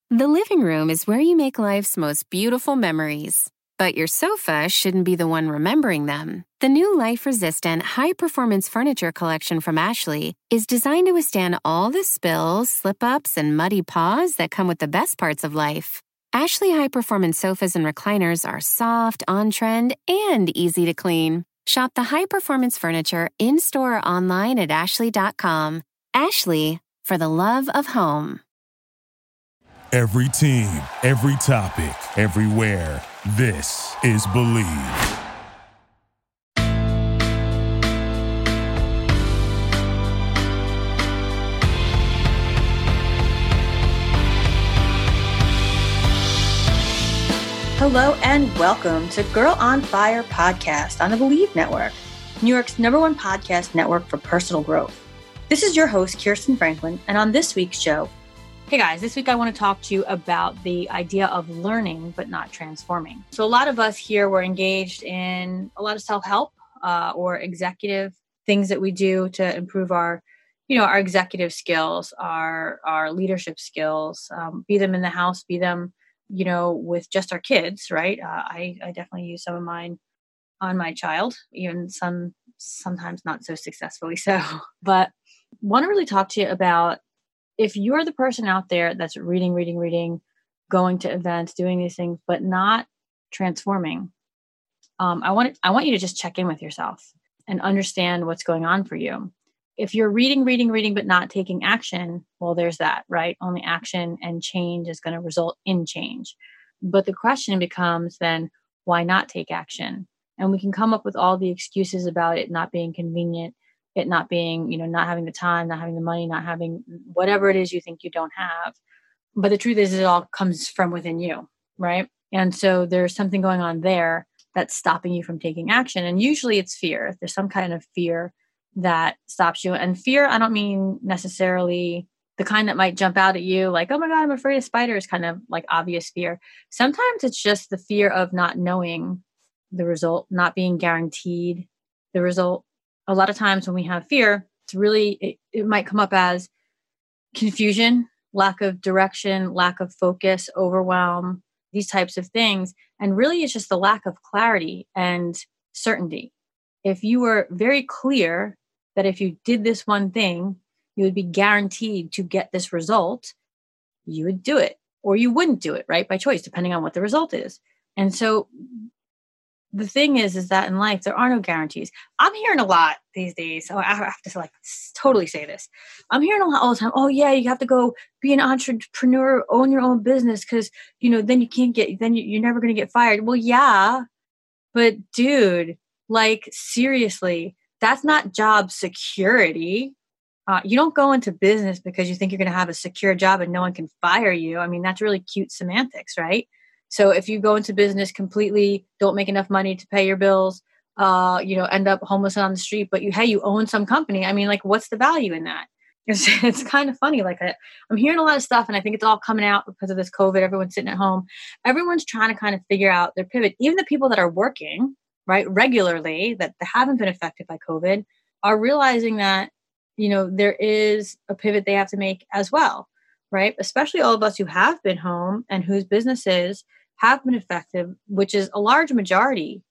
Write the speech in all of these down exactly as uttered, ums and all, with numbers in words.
The living room is where you make life's most beautiful memories. But your sofa shouldn't be the one remembering them. The new life-resistant, high-performance furniture collection from Ashley is designed to withstand all the spills, slip-ups, and muddy paws that come with the best parts of life. Ashley high-performance sofas and recliners are soft, on-trend, and easy to clean. Shop the high-performance furniture in-store or online at ashley dot com. Ashley, for the love of home. Every team, every topic, everywhere. This is Believe. Hello and welcome to Girl on Fire podcast on the Believe Network, New York's number one podcast network for personal growth. This is your host, Kirsten Franklin, and on this week's show, hey guys, this week I want to talk to you about the idea of learning but not transforming. So a lot of us here were engaged in a lot of self-help uh, or executive things that we do to improve our, you know, our executive skills, our our leadership skills, um, be them in the house, be them, you know, with just our kids, right? Uh, I, I definitely use some of mine on my child, even some sometimes not so successfully so. But want to really talk to you about if you're the person out there that's reading, reading, reading, going to events, doing these things, but not transforming, um, I want I want you to just check in with yourself and understand what's going on for you. If you're reading, reading, reading, but not taking action, well, there's that, right? Only action and change is going to result in change. But the question becomes then, why not take action? And we can come up with all the excuses about it not being convenient, it not being, you know, not having the time, not having the money, not having whatever it is you think you don't have. But the truth is, it all comes from within you, right? And so there's something going on there that's stopping you from taking action. And usually it's fear. There's some kind of fear that stops you. And fear, I don't mean necessarily the kind that might jump out at you like, oh my God, I'm afraid of spiders, kind of like obvious fear. Sometimes it's just the fear of not knowing the result, not being guaranteed the result. A lot of times when we have fear, it's really, it, it might come up as confusion, lack of direction, lack of focus, overwhelm, these types of things. And really it's just the lack of clarity and certainty. If you were very clear that if you did this one thing, you would be guaranteed to get this result, you would do it or you wouldn't do it, right? By choice, depending on what the result is. And so the thing is, is that in life, there are no guarantees. I'm hearing a lot these days. So I have to like totally say this. I'm hearing a lot all the time. Oh yeah, you have to go be an entrepreneur, own your own business. Cause you know, then you can't get, then you're never going to get fired. Well, yeah, but dude, like seriously, that's not job security. Uh, you don't go into business because you think you're going to have a secure job and no one can fire you. I mean, that's really cute semantics, right? So if you go into business completely, don't make enough money to pay your bills, uh, you know, end up homeless on the street, but you, hey, you own some company. I mean, like, what's the value in that? It's, it's kind of funny. Like I, I'm hearing a lot of stuff and I think it's all coming out because of this COVID. Everyone's sitting at home. Everyone's trying to kind of figure out their pivot. Even the people that are working, right, regularly, that haven't been affected by COVID are realizing that, you know, there is a pivot they have to make as well, right? Especially all of us who have been home and whose businesses have been affected, which is a large majority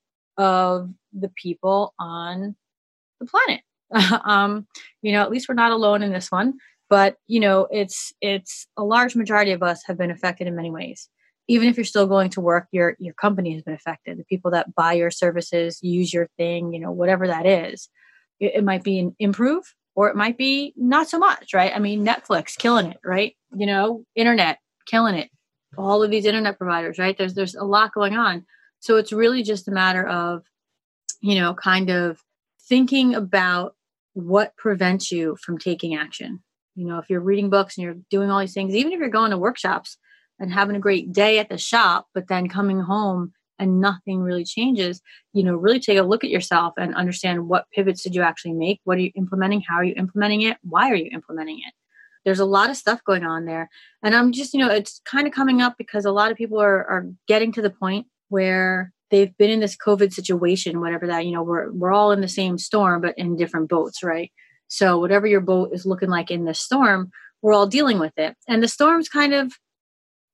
of the people on the planet. um, you know, at least we're not alone in this one, but you know, it's, it's a large majority of us have been affected in many ways. Even if you're still going to work, your, your company has been affected. The people that buy your services, use your thing, you know, whatever that is, it, it might be an improve or it might be not so much, right? I mean, Netflix killing it, right? You know, internet killing it. All of these internet providers, right? There's there's a lot going on. So it's really just a matter of, you know, kind of thinking about what prevents you from taking action. You know, if you're reading books and you're doing all these things, even if you're going to workshops and having a great day at the shop, but then coming home and nothing really changes, you know, really take a look at yourself and understand what pivots did you actually make? What are you implementing? How are you implementing it? Why are you implementing it? There's a lot of stuff going on there. And I'm just, you know, it's kind of coming up because a lot of people are, are getting to the point where they've been in this COVID situation, whatever that, you know, we're, we're all in the same storm, but in different boats, right? So whatever your boat is looking like in this storm, we're all dealing with it. And the storm's kind of,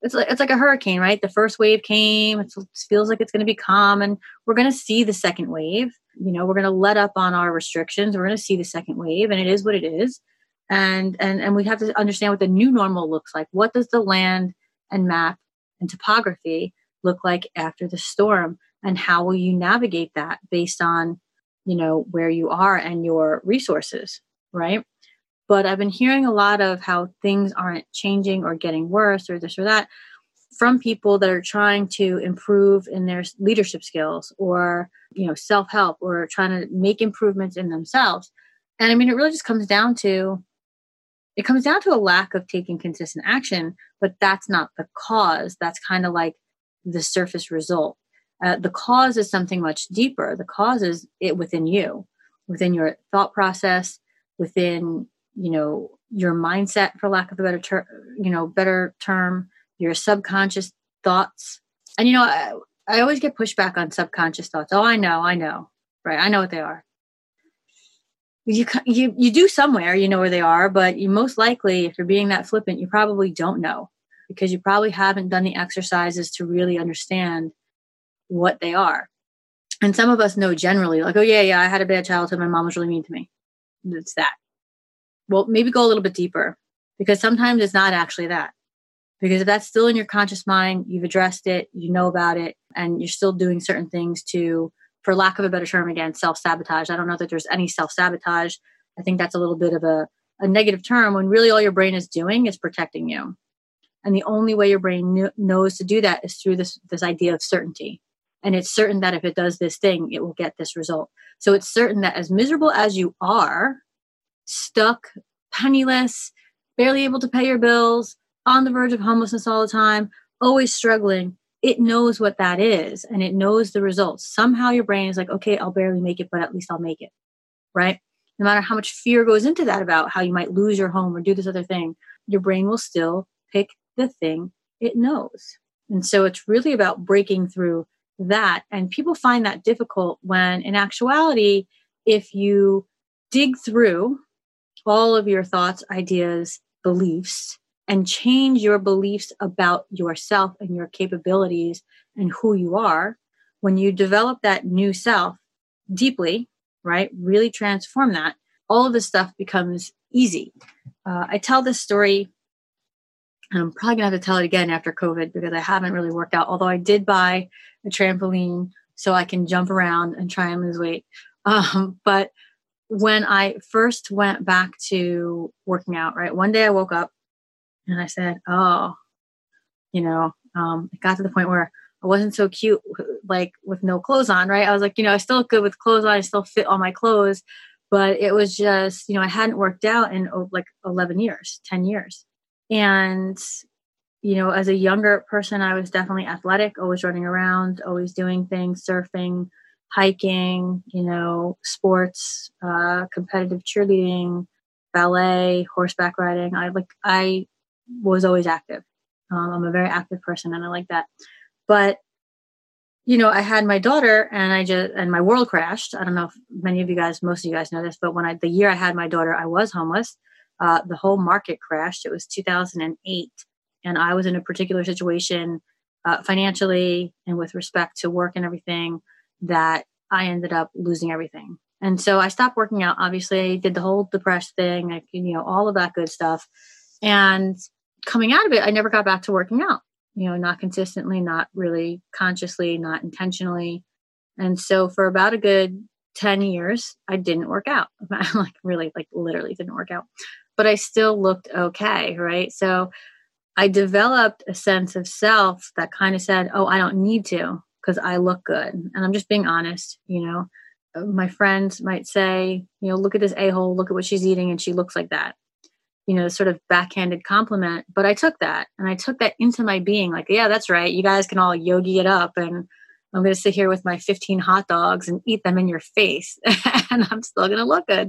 it's like, it's like a hurricane, right? The first wave came, it's, it feels like it's going to be calm, and we're going to see the second wave. You know, we're going to let up on our restrictions. We're going to see the second wave, and it is what it is. And, and, and we have to understand what the new normal looks like. What does the land and map and topography look like after the storm? And how will you navigate that based on, you know, where you are and your resources, right? But I've been hearing a lot of how things aren't changing or getting worse or this or that from people that are trying to improve in their leadership skills or, you know, self-help or trying to make improvements in themselves. And I mean, it really just comes down to, it comes down to a lack of taking consistent action, but that's not the cause. That's kind of like the surface result. Uh, the cause is something much deeper. The cause is it within you, within your thought process, within, you know, your mindset, for lack of a better term, you know, better term, your subconscious thoughts. And, you know, I, I always get pushback on subconscious thoughts. Oh, I know, I know, right? I know what they are. You, you, you do somewhere, you know where they are, but you most likely, if you're being that flippant, you probably don't know because you probably haven't done the exercises to really understand what they are. And some of us know generally, like, oh yeah, yeah, I had a bad childhood. My mom was really mean to me. It's that. Well, maybe go a little bit deeper because sometimes it's not actually that. Because if that's still in your conscious mind, you've addressed it, you know about it, and you're still doing certain things to, for lack of a better term, again, self-sabotage. I don't know that there's any self-sabotage. I think that's a little bit of a, a negative term when really all your brain is doing is protecting you. And the only way your brain kn- knows to do that is through this, this idea of certainty. And it's certain that if it does this thing, it will get this result. So it's certain that as miserable as you are, stuck, penniless, barely able to pay your bills, on the verge of homelessness all the time, always struggling, it knows what that is and it knows the results. Somehow your brain is like, okay, I'll barely make it, but at least I'll make it, right? No matter how much fear goes into that about how you might lose your home or do this other thing, your brain will still pick the thing it knows. And so it's really about breaking through that. And people find that difficult when in actuality, if you dig through all of your thoughts, ideas, beliefs, and change your beliefs about yourself and your capabilities and who you are, when you develop that new self deeply, right, really transform that, all of this stuff becomes easy. Uh, I tell this story, and I'm probably going to have to tell it again after COVID because I haven't really worked out, although I did buy a trampoline so I can jump around and try and lose weight. Um, but when I first went back to working out, right, one day I woke up and I said, oh, you know, um, it got to the point where I wasn't so cute, like with no clothes on, right? I was like, you know, I still look good with clothes on. I still fit all my clothes, but it was just, you know, I hadn't worked out in oh, like eleven years, ten years. And, you know, as a younger person, I was definitely athletic, always running around, always doing things, surfing, hiking, you know, sports, uh, competitive cheerleading, ballet, horseback riding. I like, I was always active. Um, I'm a very active person and I like that. But, you know, I had my daughter and I just, and my world crashed. I don't know if many of you guys, most of you guys know this, but when I, the year I had my daughter, I was homeless. Uh, the whole market crashed. It was two thousand eight. And I was in a particular situation uh, financially and with respect to work and everything that I ended up losing everything. And so I stopped working out. Obviously, did the whole depressed thing, like, you know, all of that good stuff. And coming out of it, I never got back to working out, you know, not consistently, not really consciously, not intentionally. And so for about a good ten years, I didn't work out. like really, like literally didn't work out, but I still looked okay. Right. So I developed a sense of self that kind of said, oh, I don't need to because I look good. And I'm just being honest. You know, my friends might say, you know, look at this a-hole, look at what she's eating and she looks like that. You know, sort of backhanded compliment. But I took that and I took that into my being like, yeah, that's right. You guys can all yogi it up and I'm going to sit here with my fifteen hot dogs and eat them in your face and I'm still going to look good.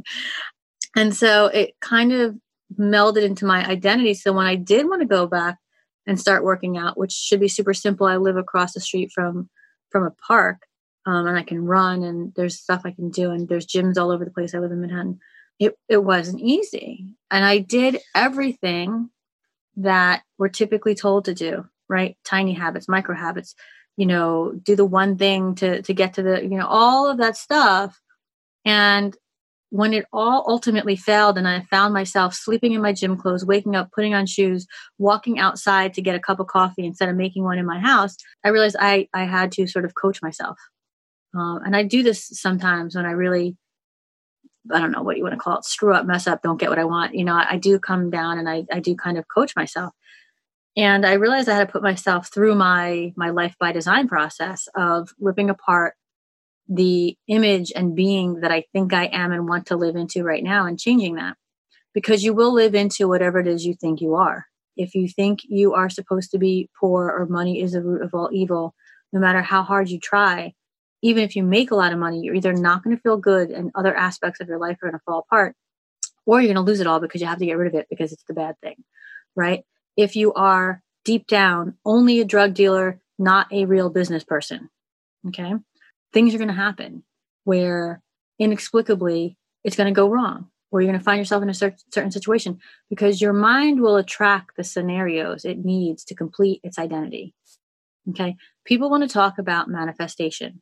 And so it kind of melded into my identity. So when I did want to go back and start working out, which should be super simple, I live across the street from, from a park um, and I can run and there's stuff I can do and there's gyms all over the place. I live in Manhattan. It it wasn't easy. And I did everything that we're typically told to do. right? Tiny habits, micro habits, you know, do the one thing to, to get to the, you know, all of that stuff. And when it all ultimately failed and I found myself sleeping in my gym clothes, waking up, putting on shoes, walking outside to get a cup of coffee instead of making one in my house, I realized I, I had to sort of coach myself. Um, and I do this sometimes when I really, I don't know what you want to call it, screw up, mess up, don't get what I want. You know, I, I do come down and I, I do kind of coach myself. And I realized I had to put myself through my my life by design process of ripping apart the image and being that I think I am and want to live into right now and changing that. Because you will live into whatever it is you think you are. If you think you are supposed to be poor or money is the root of all evil, no matter how hard you try, even if you make a lot of money, you're either not going to feel good and other aspects of your life are going to fall apart, or you're going to lose it all because you have to get rid of it because it's the bad thing, right? If you are deep down only a drug dealer, not a real business person, okay? Things are going to happen where inexplicably it's going to go wrong, or you're going to find yourself in a cer- certain situation because your mind will attract the scenarios it needs to complete its identity. Okay. People want to talk about manifestation.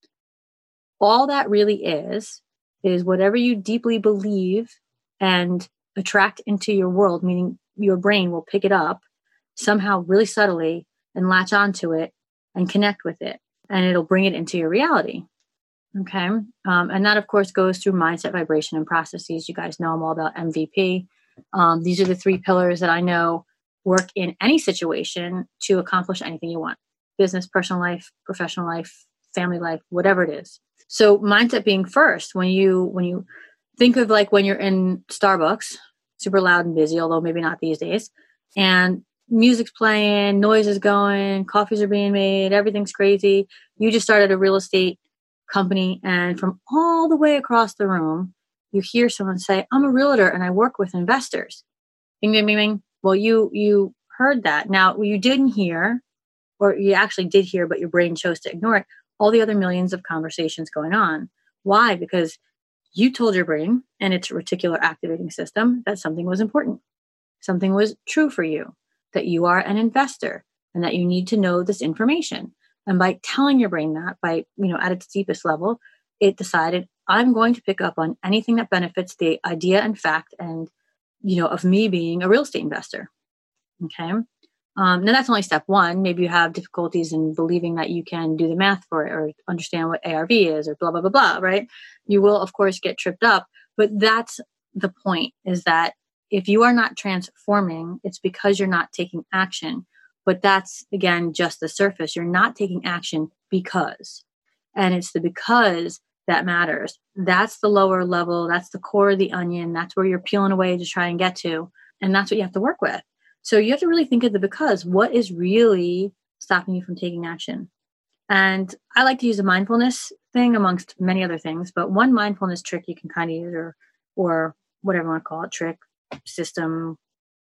All that really is, is whatever you deeply believe and attract into your world, meaning your brain will pick it up somehow really subtly and latch onto it and connect with it. And it'll bring it into your reality. Okay. Um, and that, of course, goes through mindset, vibration, and processes. You guys know I'm all about M V P. Um, these are the three pillars that I know work in any situation to accomplish anything you want. Business, personal life, professional life, family life, whatever it is. So mindset being first, when you when you think of like when you're in Starbucks, super loud and busy, although maybe not these days, and music's playing, noise is going, coffees are being made, everything's crazy. You just started a real estate company, and from all the way across the room, you hear someone say, I'm a realtor and I work with investors. Bing, bing, bing, bing. Well, you you heard that. Now, you didn't hear, or you actually did hear, but your brain chose to ignore it, all the other millions of conversations going on. Why? Because you told your brain and its reticular activating system that something was important. Something was true for you, that you are an investor and that you need to know this information. And by telling your brain that, by, you know, at its deepest level, it decided, I'm going to pick up on anything that benefits the idea and fact and, you know, of me being a real estate investor. Okay. Um, now that's only step one. Maybe you have difficulties in believing that you can do the math for it or understand what A R V is or blah, blah, blah, blah, right? You will, of course, get tripped up. But that's the point, is that if you are not transforming, it's because you're not taking action. But that's, again, just the surface. You're not taking action because. And it's the because that matters. That's the lower level. That's the core of the onion. That's where you're peeling away to try and get to. And that's what you have to work with. So you have to really think of the because. What is really stopping you from taking action? And I like to use a mindfulness thing amongst many other things. But one mindfulness trick you can kind of use, or, or whatever you want to call it, trick, system,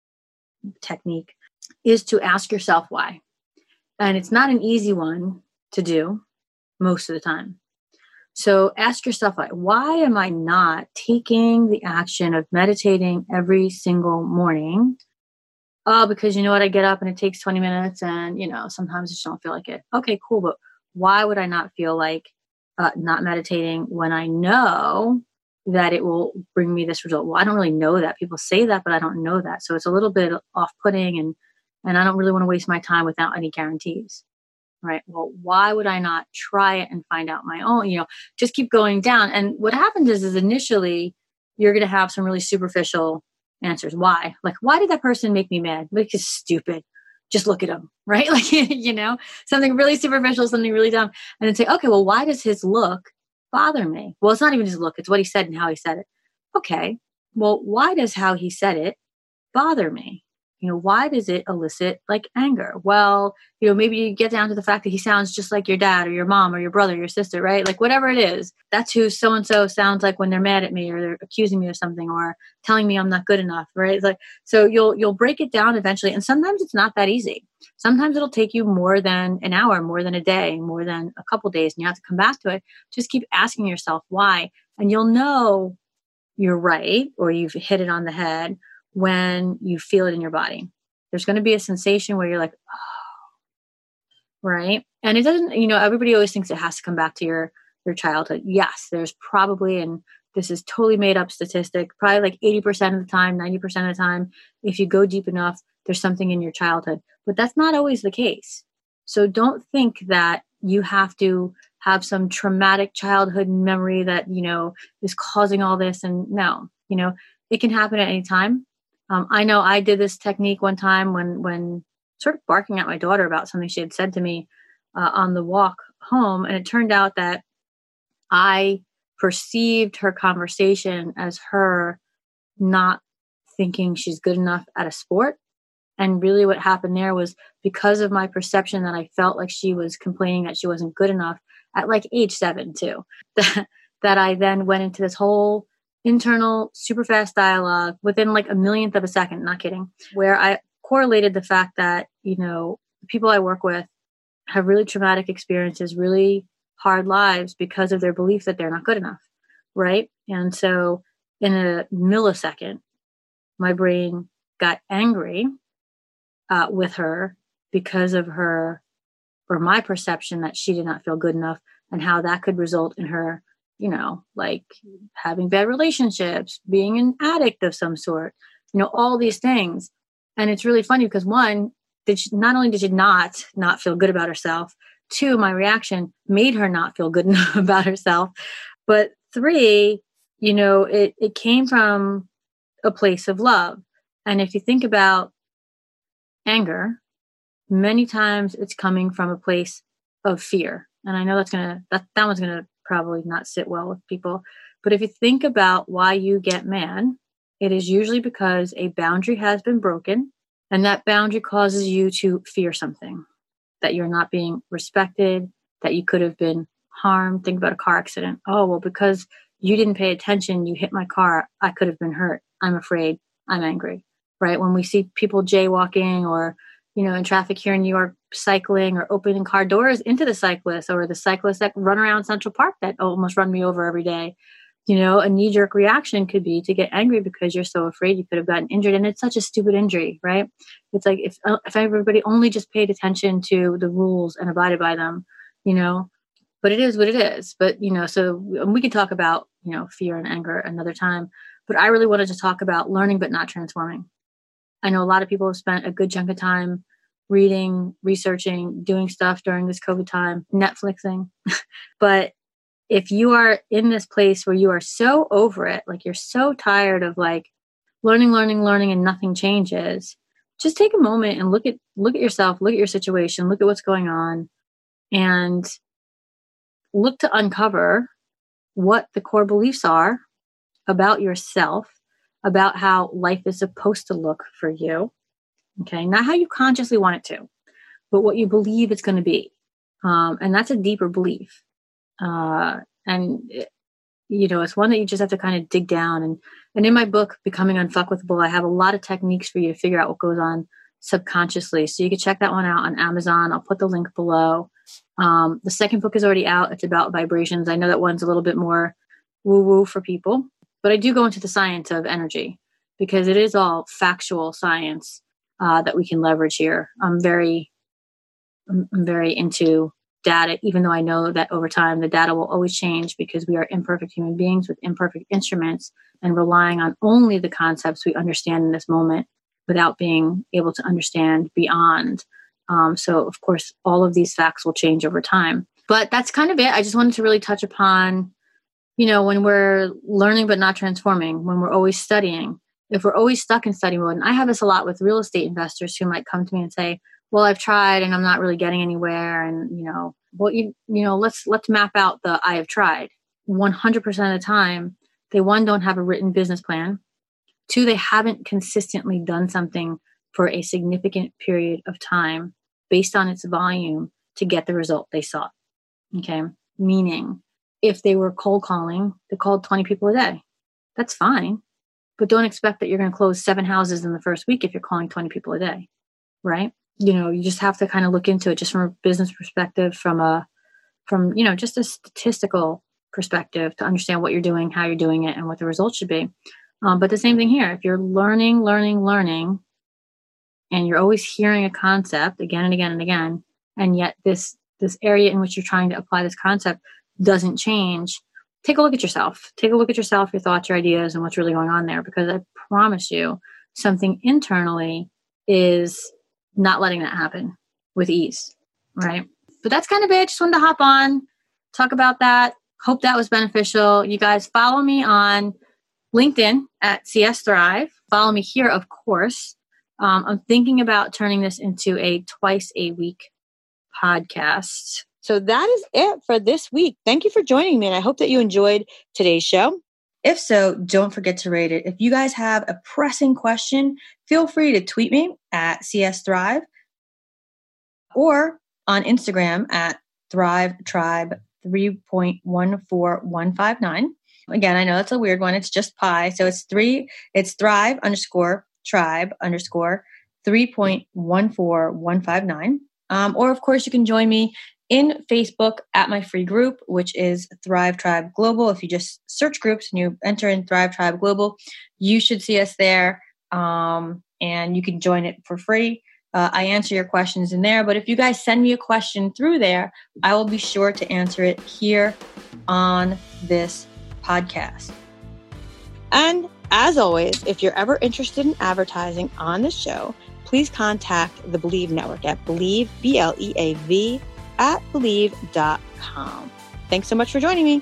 technique, is to ask yourself why. And it's not an easy one to do most of the time. So ask yourself, why, why am I not taking the action of meditating every single morning? Oh, because you know what? I get up and it takes twenty minutes and, you know, sometimes I just don't feel like it. Okay, cool. But why would I not feel like uh, not meditating when I know that it will bring me this result? Well, I don't really know that. People say that, but I don't know that. So it's a little bit off-putting, and, and I don't really want to waste my time without any guarantees. Right. Well, why would I not try it and find out my own, you know, just keep going down. And what happens is, is initially you're going to have some really superficial answers. Why? Like, why did that person make me mad? Like, it's stupid. Just look at him. Right. Like, you know, something really superficial, something really dumb. And then say, okay, well, why does his look bother me? Well, it's not even his look. It's what he said and how he said it. Okay. Well, why does how he said it bother me? You know, why does it elicit like anger? Well, you know, maybe you get down to the fact that he sounds just like your dad or your mom or your brother, or your sister, right? Like whatever it is, that's who so-and-so sounds like when they're mad at me or they're accusing me of something or telling me I'm not good enough, right? It's like, so you'll, you'll break it down eventually. And sometimes it's not that easy. Sometimes it'll take you more than an hour, more than a day, more than a couple days, and you have to come back to it. Just keep asking yourself why, and you'll know you're right, or you've hit it on the head when you feel it in your body. There's going to be a sensation where you're like, oh, right? And it doesn't, you know, everybody always thinks it has to come back to your, your childhood. Yes, there's probably, and this is totally made up statistic, probably like eighty percent of the time, ninety percent of the time, if you go deep enough, there's something in your childhood, but that's not always the case. So don't think that you have to have some traumatic childhood memory that, you know, is causing all this. And no, you know, it can happen at any time. Um, I know I did this technique one time when, when sort of barking at my daughter about something she had said to me uh, on the walk home. And it turned out that I perceived her conversation as her not thinking she's good enough at a sport. And really what happened there was because of my perception that I felt like she was complaining that she wasn't good enough at like age seven too, that, that I then went into this whole internal super fast dialogue within like a millionth of a second, not kidding, where I correlated the fact that, you know, people I work with have really traumatic experiences, really hard lives because of their belief that they're not good enough, right? And so in a millisecond, my brain got angry uh, with her because of her, or my perception that she did not feel good enough, and how that could result in her, you know, like having bad relationships, being an addict of some sort, you know, all these things. And it's really funny because one, did she, not only did she not not feel good about herself, two, my reaction made her not feel good enough about herself, but three, you know, it, it came from a place of love. And if you think about anger, many times it's coming from a place of fear. And I know that's going to, that, that one's going to probably not sit well with people. But if you think about why you get mad, it is usually because a boundary has been broken, and that boundary causes you to fear something, that you're not being respected, that you could have been harmed. Think about a car accident. Oh, well, because you didn't pay attention, you hit my car, I could have been hurt. I'm afraid. I'm angry, right? When we see people jaywalking or, you know, in traffic here in New York, cycling or opening car doors into the cyclists, or the cyclists that run around Central Park that almost run me over every day. You know, a knee-jerk reaction could be to get angry because you're so afraid you could have gotten injured. And it's such a stupid injury, right? It's like if if everybody only just paid attention to the rules and abided by them, you know, but it is what it is. But, you know, so we could talk about, you know, fear and anger another time. But I really wanted to talk about learning but not transforming. I know a lot of people have spent a good chunk of time reading, researching, doing stuff during this COVID time, Netflixing. But if you are in this place where you are so over it, like you're so tired of like learning, learning, learning, and nothing changes, just take a moment and look at look at yourself, look at your situation, look at what's going on, and look to uncover what the core beliefs are about yourself, about how life is supposed to look for you. Okay, not how you consciously want it to, but what you believe it's going to be. Um, and that's a deeper belief. Uh, and, it, you know, it's one that you just have to kind of dig down. And, and in my book, Becoming Unfuckwithable, I have a lot of techniques for you to figure out what goes on subconsciously. So you can check that one out on Amazon. I'll put the link below. Um, the second book is already out. It's about vibrations. I know that one's a little bit more woo-woo for people, but I do go into the science of energy because it is all factual science uh, that we can leverage here. I'm very, I'm very into data, even though I know that over time the data will always change because we are imperfect human beings with imperfect instruments and relying on only the concepts we understand in this moment without being able to understand beyond. Um, so, of course, all of these facts will change over time. But that's kind of it. I just wanted to really touch upon, you know, when we're learning but not transforming, when we're always studying, if we're always stuck in study mode. And I have this a lot with real estate investors who might come to me and say, well, I've tried and I'm not really getting anywhere. And, you know, well, you, you know, let's, let's map out the I have tried. one hundred percent of the time, they, one, don't have a written business plan. Two, they haven't consistently done something for a significant period of time based on its volume to get the result they sought. Okay. Meaning if they were cold calling, they called twenty people a day. That's fine. But don't expect that you're going to close seven houses in the first week if you're calling twenty people a day. Right. You know, you just have to kind of look into it just from a business perspective, from a, from, you know, just a statistical perspective to understand what you're doing, how you're doing it, and what the results should be. Um, but the same thing here, if you're learning, learning, learning, and you're always hearing a concept again and again and again, and yet this this area in which you're trying to apply this concept doesn't change, take a look at yourself. Take a look at yourself, your thoughts, your ideas, and what's really going on there. Because I promise you, something internally is not letting that happen with ease, right? But that's kind of it. Just wanted to hop on, talk about that. Hope that was beneficial. You guys follow me on LinkedIn at C S Thrive. Follow me here, of course. Um, I'm thinking about turning this into a twice a week podcast. So that is it for this week. Thank you for joining me, and I hope that you enjoyed today's show. If so, don't forget to rate it. If you guys have a pressing question, feel free to tweet me at C S Thrive or on Instagram at Thrive Tribe three point one four one five nine. Again, I know that's a weird one. It's just pi. So it's three, it's Thrive underscore tribe underscore three point one four one five nine. Um, or of course, you can join me in Facebook at my free group, which is Thrive Tribe Global. If you just search groups and you enter in Thrive Tribe Global, you should see us there. Um, and you can join it for free. Uh, I answer your questions in there. But if you guys send me a question through there, I will be sure to answer it here on this podcast. And as always, if you're ever interested in advertising on the show, please contact the Believe Network at Believe, B L E A V, at Believe dot com. Thanks so much for joining me.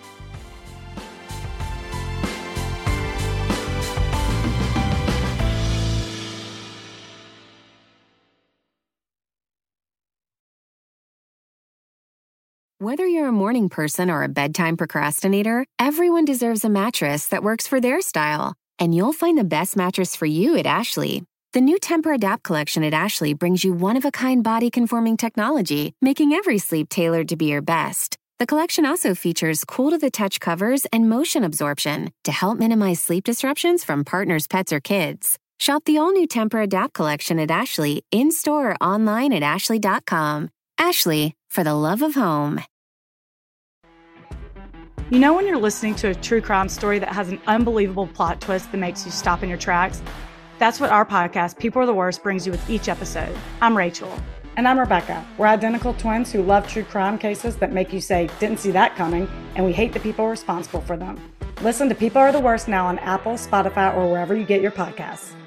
Whether you're a morning person or a bedtime procrastinator, everyone deserves a mattress that works for their style. And you'll find the best mattress for you at Ashley. The new Tempur-Adapt collection at Ashley brings you one-of-a-kind body-conforming technology, making every sleep tailored to be your best. The collection also features cool-to-the-touch covers and motion absorption to help minimize sleep disruptions from partners, pets, or kids. Shop the all-new Tempur-Adapt collection at Ashley, in-store or online at ashley dot com. Ashley, for the love of home. You know when you're listening to a true crime story that has an unbelievable plot twist that makes you stop in your tracks? That's what our podcast, People Are the Worst, brings you with each episode. I'm Rachel. And I'm Rebecca. We're identical twins who love true crime cases that make you say, didn't see that coming, and we hate the people responsible for them. Listen to People Are the Worst now on Apple, Spotify, or wherever you get your podcasts.